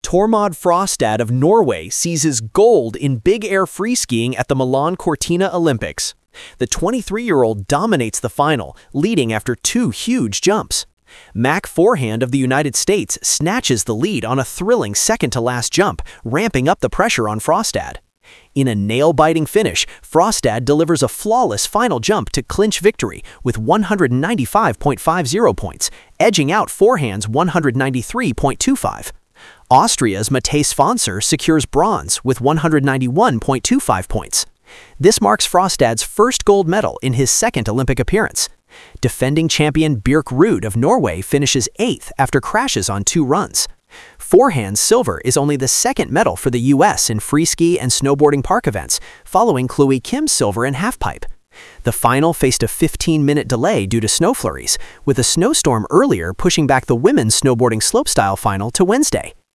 Tormod Frostad of Norway seizes gold in big air freeskiing at the Milan Cortina Olympics. The 23-year-old dominates the final, leading after two huge jumps. Mac Forehand of the United States snatches the lead on a thrilling second-to-last jump, ramping up the pressure on Frostad. In a nail-biting finish, Frostad delivers a flawless final jump to clinch victory with 195.50 points, edging out Forehand's 193.25. Austria's Matej Svancer secures bronze with 191.25 points. This marks Frostad's first gold medal in his second Olympic appearance. Defending champion Birk Ruud of Norway finishes 8th after crashes on 2 runs. Forehand's silver is only the second medal for the U.S. in freeski and snowboarding park events, following Chloe Kim's silver in halfpipe. The final faced a 15-minute delay due to snow flurries, with a snowstorm earlier pushing back the women's snowboarding slopestyle final to Wednesday.